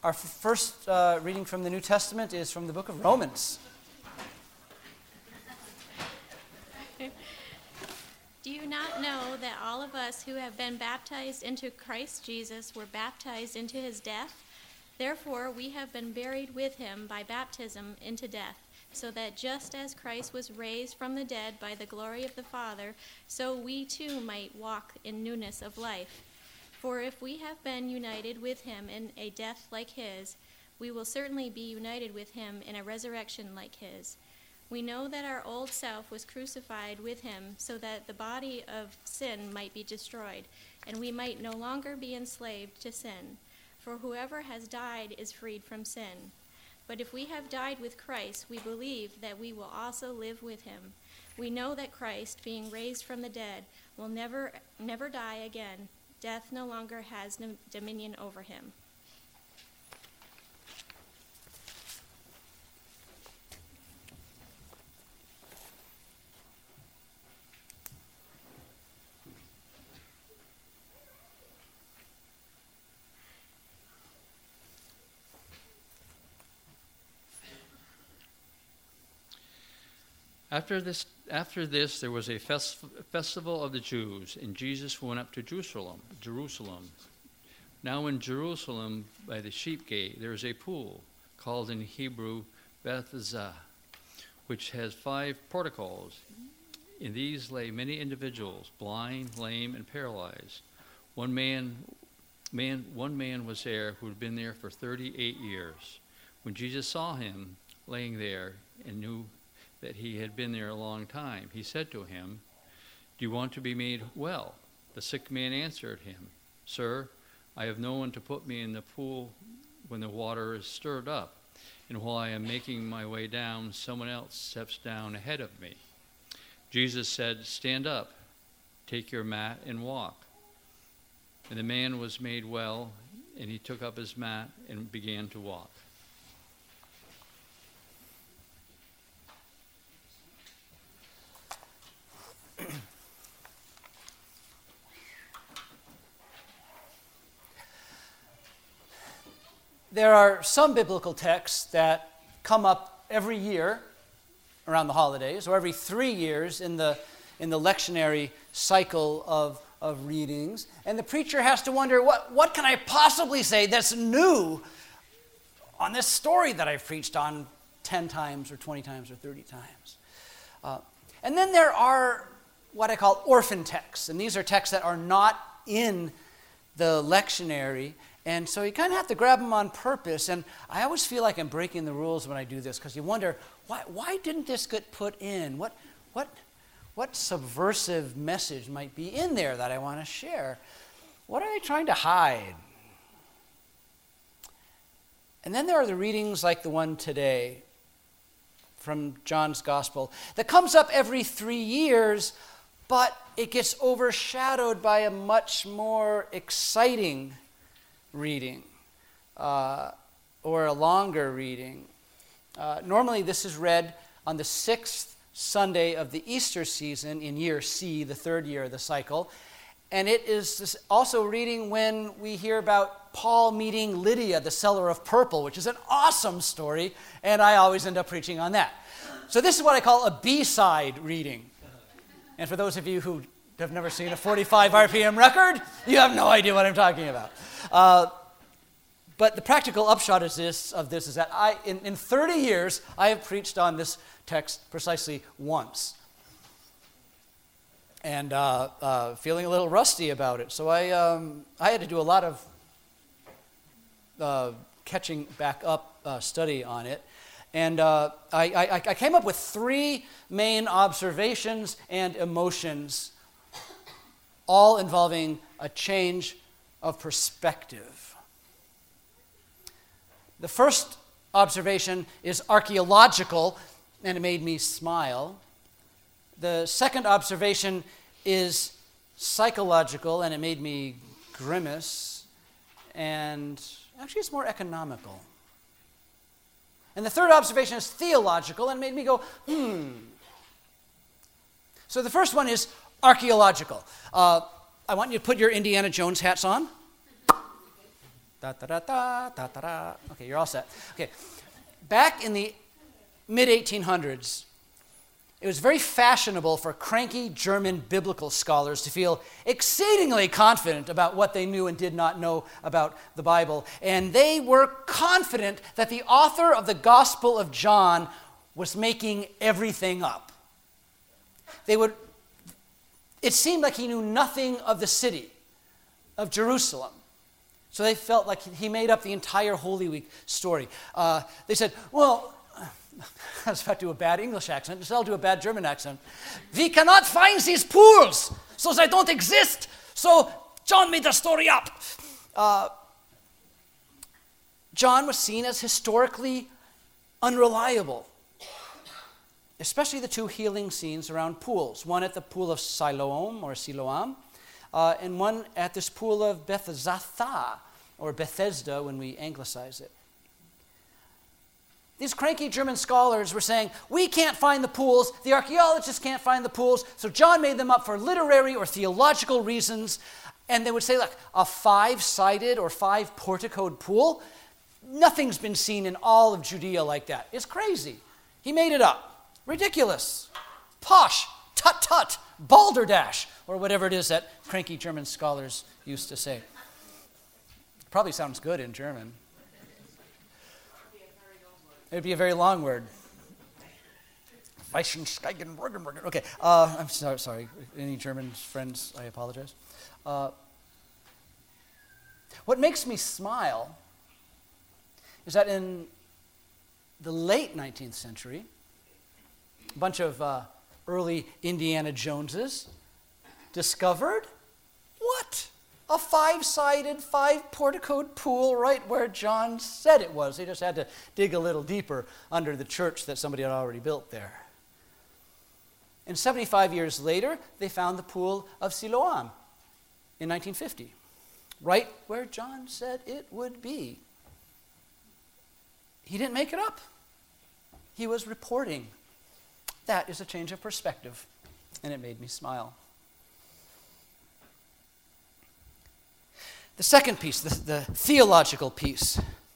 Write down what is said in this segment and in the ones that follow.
Our first reading from the New Testament is from the book of Romans. Do you not know that all of us who have been baptized into Christ Jesus were baptized into his death? Therefore, we have been buried with him by baptism into death, so that just as Christ was raised from the dead by the glory of the Father, so we too might walk in newness of life. For if we have been united with him in a death like his, we will certainly be united with him in a resurrection like his. We know that our old self was crucified with him so that the body of sin might be destroyed, and we might no longer be enslaved to sin. For whoever has died is freed from sin. But if we have died with Christ, we believe that we will also live with him. We know that Christ, being raised from the dead, will never die again. Death no longer has dominion over him. After this, there was a festival of the Jews, and Jesus went up to Jerusalem. Now in Jerusalem, by the sheep gate, there is a pool, called in Hebrew Bethesda, which has 5 porticos. In these lay many individuals, blind, lame, and paralyzed. One man was there who had been there for 38 years. When Jesus saw him laying there and knew that he had been there a long time, he said to him, "Do you want to be made well?" The sick man answered him, "Sir, I have no one to put me in the pool when the water is stirred up, and while I am making my way down, someone else steps down ahead of me." Jesus said, "Stand up, take your mat and walk." And the man was made well, and he took up his mat and began to walk. There are some biblical texts that come up every year around the holidays, or every 3 years in the lectionary cycle of readings, and the preacher has to wonder, what can I possibly say that's new on this story that I've preached on 10 times or 20 times or 30 times? And then there are what I call orphan texts, and these are texts that are not in the lectionary, and so you kind of have to grab them on purpose. And I always feel like I'm breaking the rules when I do this, because you wonder, why didn't this get put in? What subversive message might be in there that I want to share? What are they trying to hide? And then there are the readings like the one today from John's Gospel that comes up every 3 years, but it gets overshadowed by a much more exciting reading or a longer reading. Normally this is read on the 6th Sunday of the Easter season in year C, the 3rd year of the cycle. And it is also reading when we hear about Paul meeting Lydia, the seller of purple, which is an awesome story, and I always end up preaching on that. So this is what I call a B-side reading. And for those of you who have never seen a 45 RPM record, you have no idea what I'm talking about. But the practical upshot of this is that in 30 years, I have preached on this text precisely once. And feeling a little rusty about it. So I had to do a lot of catching back up study on it. And I came up with 3 main observations and emotions, all involving a change of perspective. The first observation is archaeological, and it made me smile. The second observation is psychological, and it made me grimace. And actually, it's more economical. And the third observation is theological, and it made me go, So the first one is archaeological. I want you to put your Indiana Jones hats on. Da-da-da-da, da-da-da. Okay, you're all set. Okay, back in the mid-1800s, it was very fashionable for cranky German biblical scholars to feel exceedingly confident about what they knew and did not know about the Bible. And they were confident that the author of the Gospel of John was making everything up. It seemed like he knew nothing of the city of Jerusalem. So they felt like he made up the entire Holy Week story. They said, well, I was about to do a bad English accent, so I'll do a bad German accent. We cannot find these pools, so they don't exist. So John made the story up. John was seen as historically unreliable, especially the two healing scenes around pools, one at the pool of Siloam, and one at this pool of Bethesda, or Bethesda when we anglicize it. These cranky German scholars were saying, we can't find the pools, the archaeologists can't find the pools, so John made them up for literary or theological reasons, and they would say, like, a 5-sided or 5-porticoed pool, nothing's been seen in all of Judea like that. It's crazy. He made it up. Ridiculous. Posh. Tut-tut. Balderdash. Or whatever it is that cranky German scholars used to say. Probably sounds good in German. It would be a very long word. Okay, I'm sorry. Any German friends, I apologize. What makes me smile is that in the late 19th century, a bunch of early Indiana Joneses discovered what? A 5-sided, 5-porticoed pool right where John said it was. They just had to dig a little deeper under the church that somebody had already built there. And 75 years later, they found the pool of Siloam in 1950, right where John said it would be. He didn't make it up. He was reporting. That is a change of perspective, and it made me smile. The second piece, the theological piece,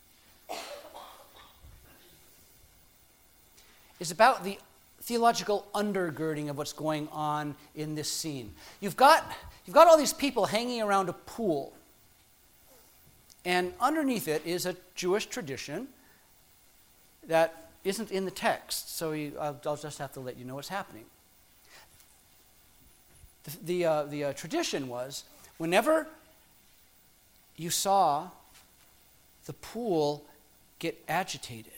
is about the theological undergirding of what's going on in this scene. You've got all these people hanging around a pool, and underneath it is a Jewish tradition that isn't in the text, so I'll just have to let you know what's happening. The tradition was, whenever you saw the pool get agitated,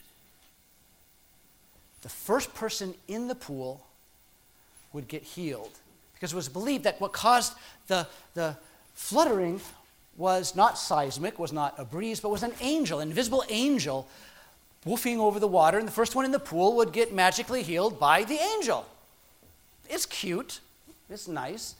the first person in the pool would get healed. Because it was believed that what caused the fluttering was not seismic, was not a breeze, but was an angel, an invisible angel woofing over the water, and the first one in the pool would get magically healed by the angel. It's cute. It's nice.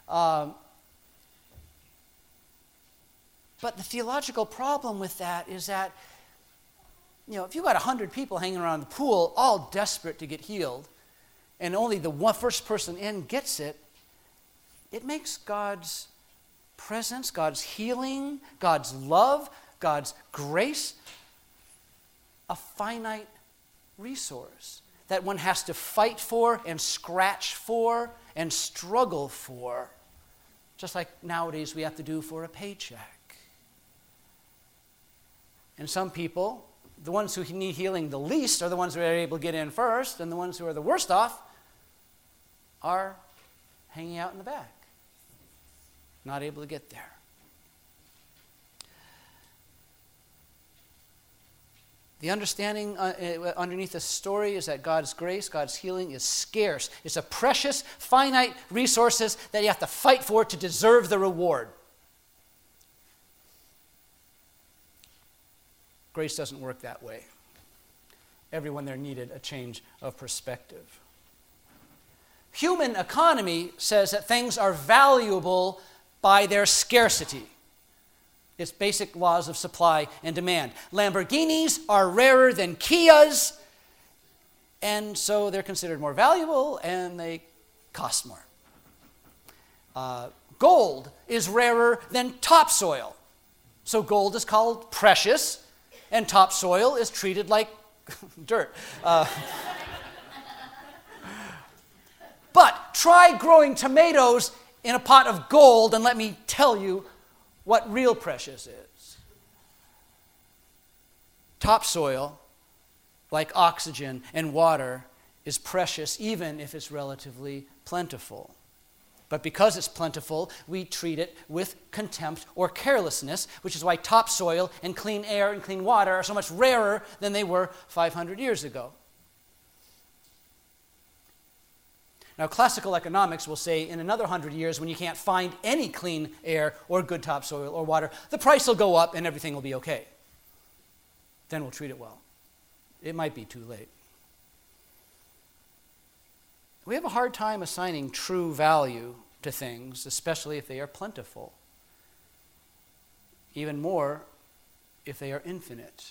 But the theological problem with that is that, if you've got 100 people hanging around the pool, all desperate to get healed, and only the first person in gets it, it makes God's presence, God's healing, God's love, God's grace, a finite resource that one has to fight for and scratch for and struggle for, just like nowadays we have to do for a paycheck. And some people, the ones who need healing the least are the ones who are able to get in first, and the ones who are the worst off are hanging out in the back, not able to get there. The understanding underneath the story is that God's grace, God's healing is scarce. It's a precious, finite resources that you have to fight for to deserve the reward. Grace doesn't work that way. Everyone there needed a change of perspective. Human economy says that things are valuable by their scarcity. It's basic laws of supply and demand. Lamborghinis are rarer than Kias, and so they're considered more valuable and they cost more. Gold is rarer than topsoil. So gold is called precious, and topsoil is treated like dirt. But try growing tomatoes in a pot of gold, and let me tell you what real precious is. Topsoil, like oxygen and water, is precious even if it's relatively plentiful. But because it's plentiful, we treat it with contempt or carelessness, which is why topsoil and clean air and clean water are so much rarer than they were 500 years ago. Now, classical economics will say in another 100 years, when you can't find any clean air or good topsoil or water, the price will go up and everything will be okay. Then we'll treat it well. It might be too late. We have a hard time assigning true value to things, especially if they are plentiful. Even more if they are infinite.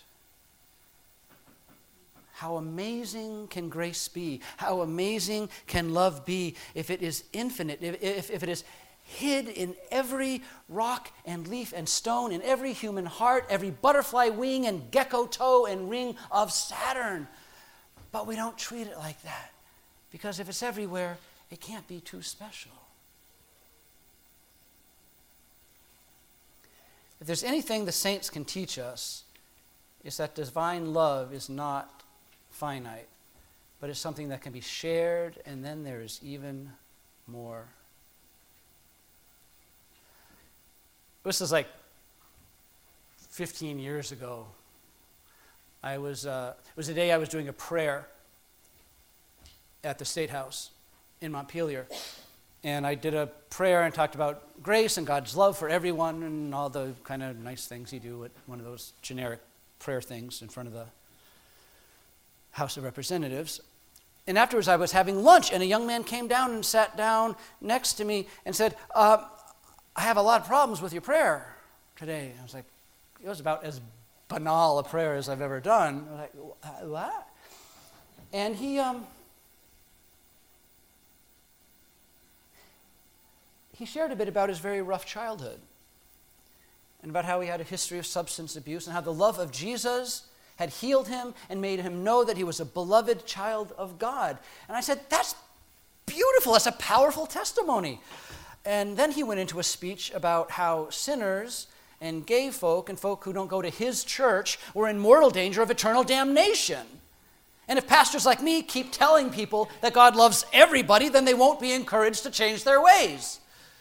How amazing can grace be? How amazing can love be if it is infinite, if it is hid in every rock and leaf and stone, in every human heart, every butterfly wing and gecko toe and ring of Saturn. But we don't treat it like that, because if it's everywhere, it can't be too special. If there's anything the saints can teach us, it's that divine love is not finite, but it's something that can be shared, and then there is even more. This is like 15 years ago. It was the day I was doing a prayer at the State House in Montpelier. And I did a prayer and talked about grace and God's love for everyone and all the kind of nice things you do at one of those generic prayer things in front of the House of Representatives. And afterwards I was having lunch, and a young man came down and sat down next to me and said, I have a lot of problems with your prayer today. I was like, it was about as banal a prayer as I've ever done. I was like, what? And he shared a bit about his very rough childhood and about how he had a history of substance abuse and how the love of Jesus had healed him and made him know that he was a beloved child of God. And I said, that's beautiful. That's a powerful testimony. And then he went into a speech about how sinners and gay folk and folk who don't go to his church were in mortal danger of eternal damnation. And if pastors like me keep telling people that God loves everybody, then they won't be encouraged to change their ways.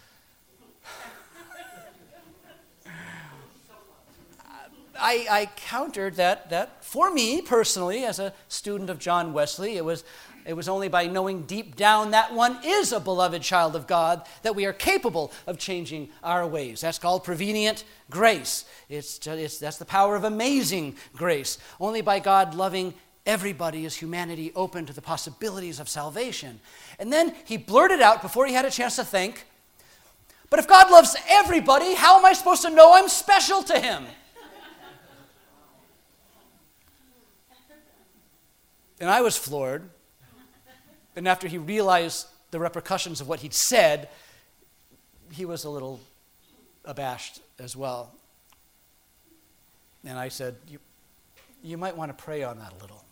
I countered that for me personally, as a student of John Wesley, it was only by knowing deep down that one is a beloved child of God that we are capable of changing our ways. That's called prevenient grace. That's the power of amazing grace. Only by God loving everybody is humanity open to the possibilities of salvation. And then he blurted out, before he had a chance to think, but if God loves everybody, how am I supposed to know I'm special to him? And I was floored. And after he realized the repercussions of what he'd said, he was a little abashed as well. And I said, you might want to pray on that a little.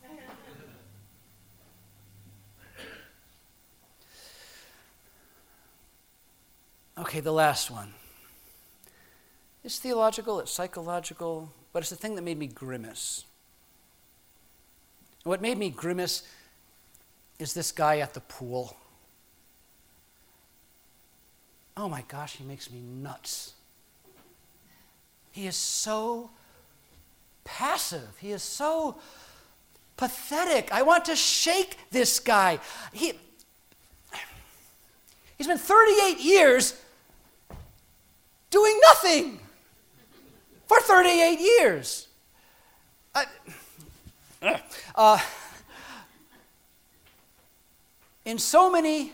Okay, the last one. It's theological, it's psychological, but it's the thing that made me grimace. And what made me grimace is this guy at the pool. Oh my gosh, he makes me nuts. He is so passive. He is so pathetic. I want to shake this guy. He's been 38 years doing nothing. For 38 years. In so many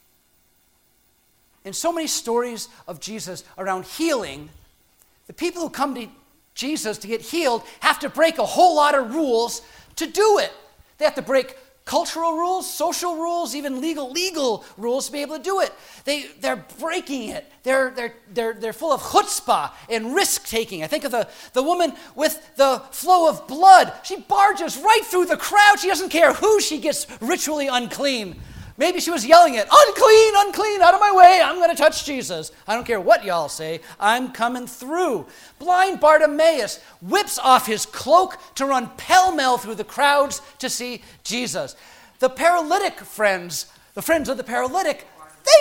stories of Jesus around healing, the people who come to Jesus to get healed have to break a whole lot of rules to do it. They have to break cultural rules, social rules, even legal rules to be able to do it. They're breaking it. They're full of chutzpah and risk-taking. I think of the woman with the flow of blood. She barges right through the crowd. She doesn't care who she gets ritually unclean. Maybe she was yelling it, unclean, unclean, out of my way, I'm going to touch Jesus. I don't care what y'all say, I'm coming through. Blind Bartimaeus whips off his cloak to run pell-mell through the crowds to see Jesus. The paralytic friends, the friends of the paralytic,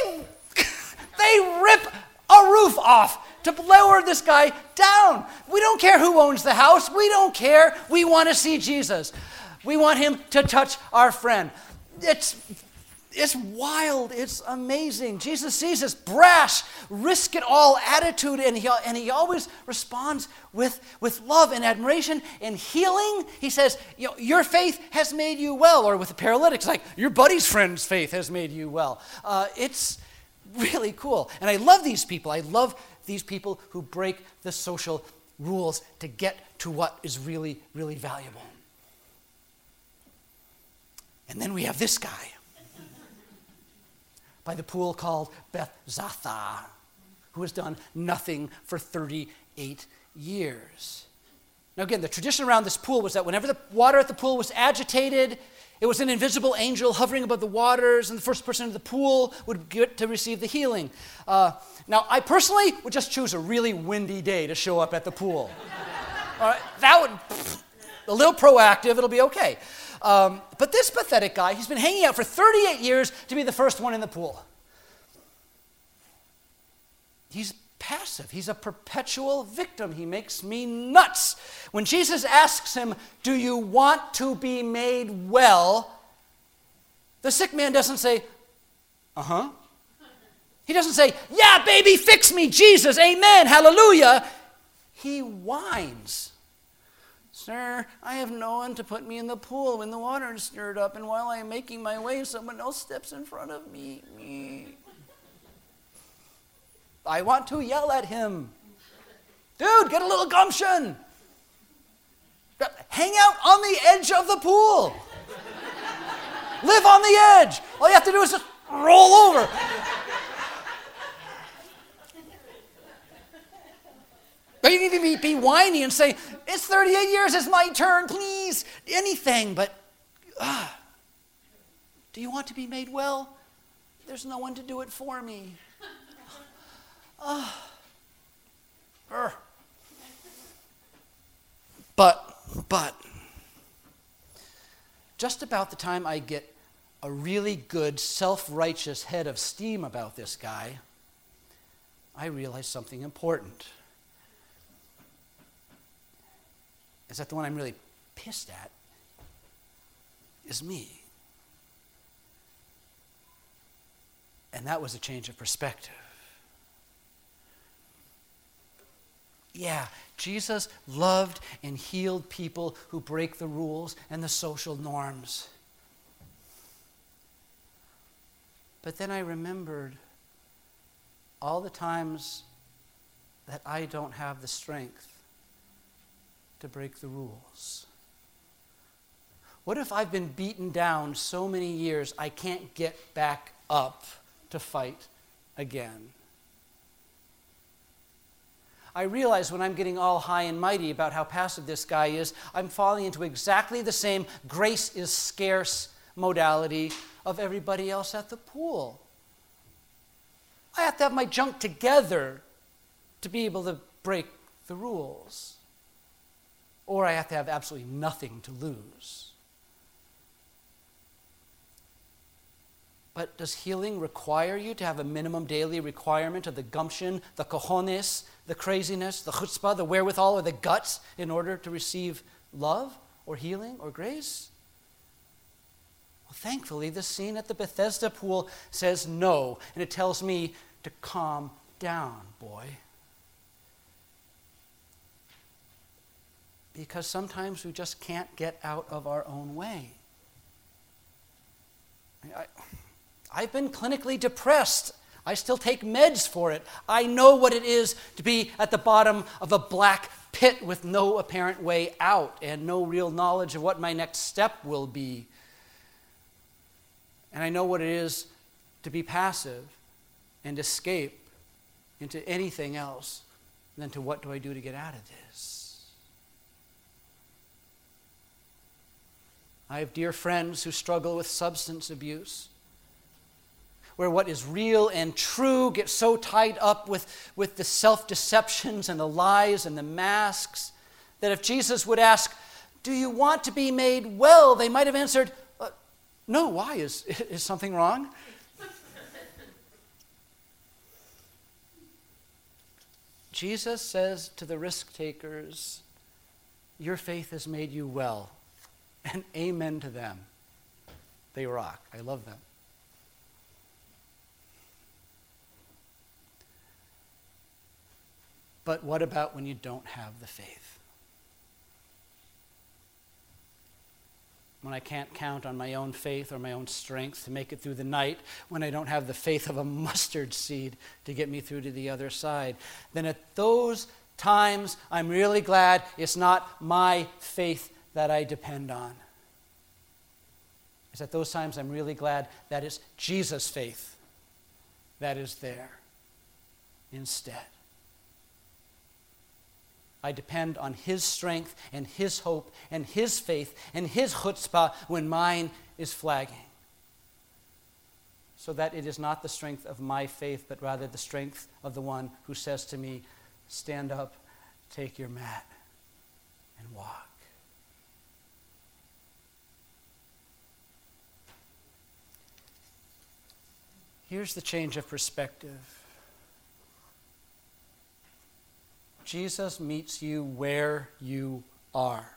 they rip a roof off to lower this guy down. We don't care who owns the house. We don't care. We want to see Jesus. We want him to touch our friend. It's wild. It's amazing. Jesus sees this brash, risk-it-all attitude, and he always responds with love and admiration and healing. He says, your faith has made you well. Or with the paralytics, like, your buddy's friend's faith has made you well. It's really cool. And I love these people. I love these people who break the social rules to get to what is really, really valuable. And then we have this guy by the pool called Bethzatha, who has done nothing for 38 years. Now again, the tradition around this pool was that whenever the water at the pool was agitated, it was an invisible angel hovering above the waters, and the first person in the pool would get to receive the healing. Now, I personally would just choose a really windy day to show up at the pool. All right, that would, a little proactive, it'll be okay. But this pathetic guy, he's been hanging out for 38 years to be the first one in the pool. He's passive. He's a perpetual victim. He makes me nuts. When Jesus asks him, do you want to be made well? The sick man doesn't say, uh-huh. He doesn't say, yeah, baby, fix me, Jesus, amen, hallelujah. He whines. Sir, I have no one to put me in the pool when the water is stirred up, and while I am making my way, someone else steps in front of me. I want to yell at him. Dude, get a little gumption. Hang out on the edge of the pool. Live on the edge. All you have to do is just roll over. But you need to be whiny and say, it's 38 years, it's my turn, please. Anything, but do you want to be made well? There's no one to do it for me. But, just about the time I get a really good self-righteous head of steam about this guy, I realize something important. Is that the one I'm really pissed at is me. And that was a change of perspective. Yeah, Jesus loved and healed people who break the rules and the social norms. But then I remembered all the times that I don't have the strength to break the rules. What if I've been beaten down so many years I can't get back up to fight again? I realize when I'm getting all high and mighty about how passive this guy is, I'm falling into exactly the same grace is scarce modality of everybody else at the pool. I have to have my junk together to be able to break the rules. Or I have to have absolutely nothing to lose. But does healing require you to have a minimum daily requirement of the gumption, the cojones, the craziness, the chutzpah, the wherewithal, or the guts in order to receive love or healing or grace? Well, thankfully, this scene at the Bethesda pool says no, and it tells me to calm down, boy. Because sometimes we just can't get out of our own way. I've been clinically depressed. I still take meds for it. I know what it is to be at the bottom of a black pit with no apparent way out and no real knowledge of what my next step will be. And I know what it is to be passive and escape into anything else than to what do I do to get out of this. I have dear friends who struggle with substance abuse, where what is real and true gets so tied up with the self-deceptions and the lies and the masks that if Jesus would ask, "Do you want to be made well?" they might have answered, "No, why? Is something wrong?" Jesus says to the risk takers, "Your faith has made you well." And amen to them. They rock. I love them. But what about when you don't have the faith? When I can't count on my own faith or my own strength to make it through the night, when I don't have the faith of a mustard seed to get me through to the other side, then at those times I'm really glad it's not my faith that I depend on. It's at those times I'm really glad that it's Jesus' faith that is there instead. I depend on his strength and his hope and his faith and his chutzpah when mine is flagging. So that it is not the strength of my faith, but rather the strength of the one who says to me, "Stand up, take your mat, and walk." Here's the change of perspective. Jesus meets you where you are.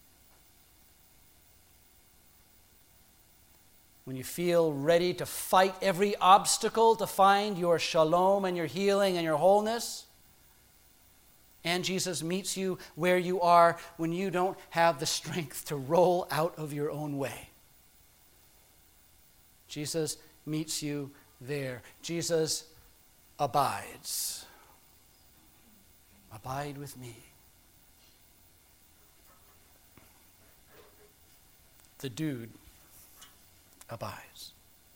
When you feel ready to fight every obstacle to find your shalom and your healing and your wholeness, and Jesus meets you where you are when you don't have the strength to roll out of your own way. Jesus meets you there. Jesus abides. Abide with me. The dude abides.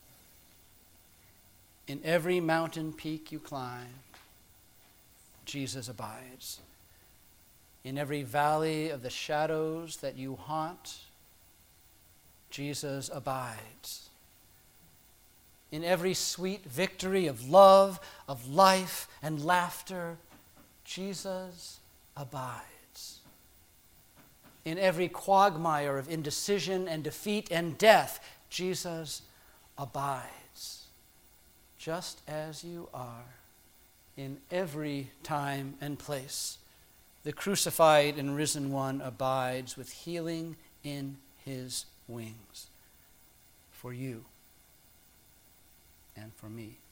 In every mountain peak you climb, Jesus abides. In every valley of the shadows that you haunt, Jesus abides. In every sweet victory of love, of life, and laughter, Jesus abides. In every quagmire of indecision and defeat and death, Jesus abides. Just as you are, in every time and place, the crucified and risen one abides with healing in his wings for you and for me.